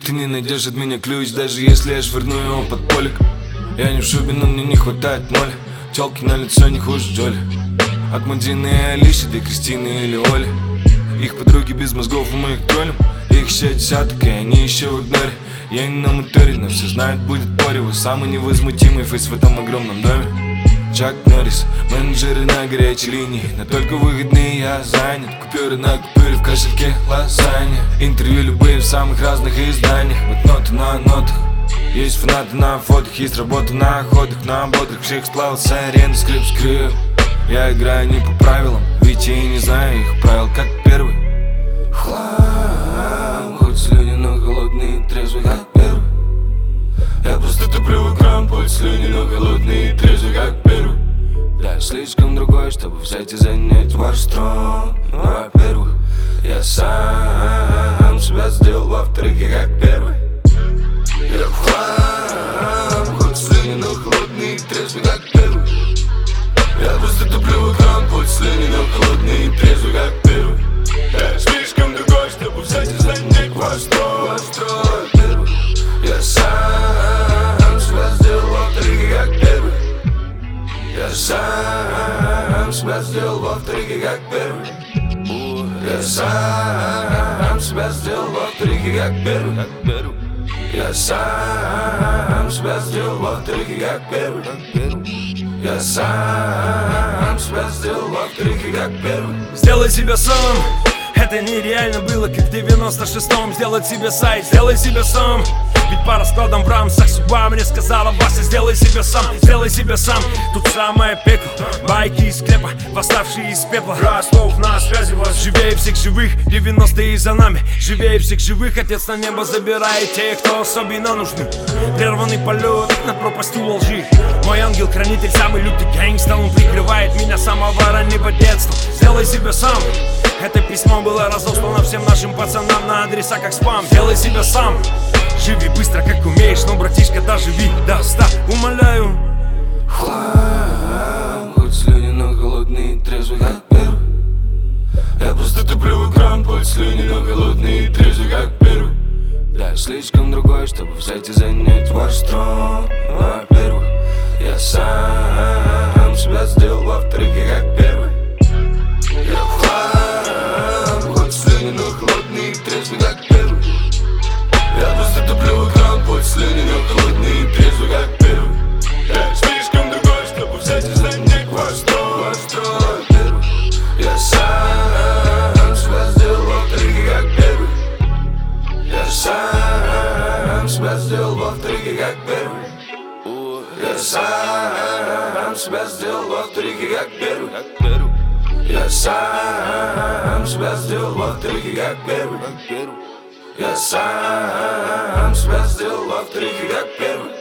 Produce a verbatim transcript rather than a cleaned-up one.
Ты не найдешь от меня ключ, даже если я швырну его под полик. Я не в шубе, но мне не хватает ноль. Тёлки на лицо не хуже Джоли. От Мадины и Алиши до Кристины или Оли. Их подруги без мозгов, и мы их троллим. Их еще десяток, и они еще в игноре. Я не на моторе, но все знают, будет порево. Самый невозмутимый фейс в этом огромном доме. Чак Норрис, менеджеры на горячей линии. Но только выходные я занят. Купюры на купюре, в кошельке лазанья. Интервью любые в самых разных изданиях. Ноты на нотах. Есть фанаты на фотах, есть работа на охотах. На бодрых всех сплавился арены, скрип скрип. Я играю не по правилам, ведь я и не знаю их правил, как первый. Хлам, хоть слюни, но холодные, трезвый, как первый. Я просто туплю в экран, хоть слюни, но холодные, трезвый, как первый. Да, я слишком другой, чтобы взять и занять ваш трон. Ну, во-первых, я сам себя сделал, во-вторых, я как первый. Я в хлам, хоть слюни, но холодные, трезвый, как первый. Я просто туплю в экран, хоть слюни, но холодные, трезвый, как первый. Я слишком другой, чтобы взять и занять ваш трон. Во-первых, я сам себя сделал, во-вторых, я как первый. Я сам себя сделал, во-вторых, я как первый. Я сам себя сделал, во-вторых, я как первый. Я сам себя сделал, во-вторых, я как первый. Я сам себя сделал, во-вторых, я как первый. Сделай себя самым. Это нереально было, как в девяносто шестом. Сделать себе сайт, сделай себя сам. Ведь по раскладам в рамсах судьба мне сказала: Вася, сделай себя сам, сделай себя сам. Тут самое пекло, байки из склепа, восставшие из пепла. Ростов на связи вас. Живее всех живых, девяностые за нами. Живее всех живых, отец на небо забирает тех, кто особенно нужны. Прерванный полет над пропастью во лжи. Мой ангел-хранитель, самый лютый гэнгста. Он прикрывает меня с самого раннего детства. Сделай себя сам. Это письмо было разослано всем нашим пацанам на адреса как спам. Делай себя сам. Живи быстро, как умеешь, но, братишка, доживи до ста, умоляю. Хлам, хоть слюни, но холодные, трезвый, как первый. Я просто туплю в экран, хоть слюни, но холодные, трезвый, как первый. Да, я слишком другой, чтобы взять и занять ваш трон. Во-первых, я сам себя сделал, во-вторых, я как первый. Я в хлам, хоть слюни, но холодные, трезвый, как первый. Я просто туплю в экран, хоть слюни, но холодные, трезвый, как первый. Я слишком другой, чтобы взять и занять ваш трон. Во-первых, я сам себя сделал, во-вторых, я как первый. Я сам себя сделал, во-вторых, я как первый. Я сам себя сделал, во-вторых, я как первый. Я сам себя сделал, во-вторых, я как первый. Я сам себя сделал, во-вторых, я как первый.